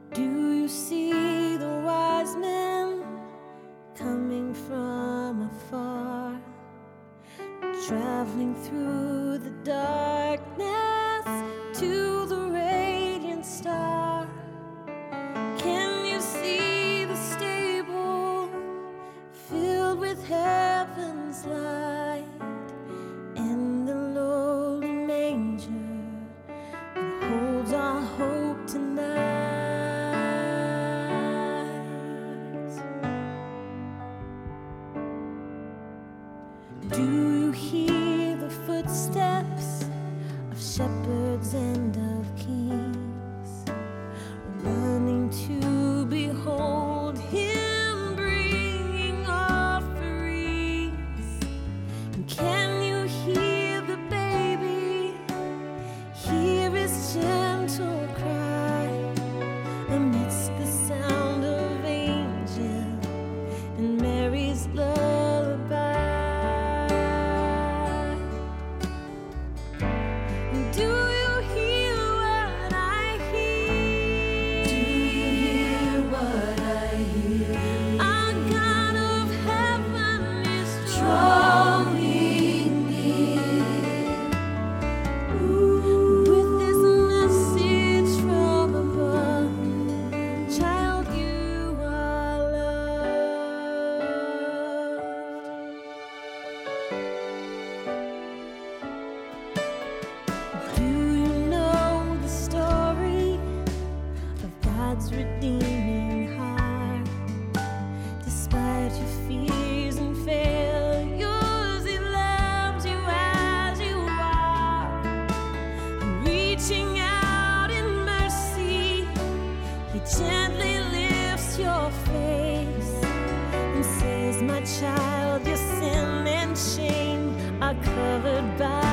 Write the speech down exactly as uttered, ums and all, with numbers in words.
Do you see the wise men coming from afar, traveling through the darkness to the radiant star? Can you see the stable filled with heaven's light, and the lowly manger that holds our hope tonight? Do you hear the footsteps of shepherds and of kings, running to behold him, bringing offerings? And can you hear the baby, hear his gentle cry, amidst the sound of angel and Mary's lullaby? Do you hear what I hear? Do you hear what I hear? Our God of heaven is drawing near with His message from above. Child, you are loved. Do you know the story of God's redeeming heart? Despite your fears and failures, He loves you as you are. And reaching out in mercy, He gently lifts your face and says, my child, your sin and shame are covered by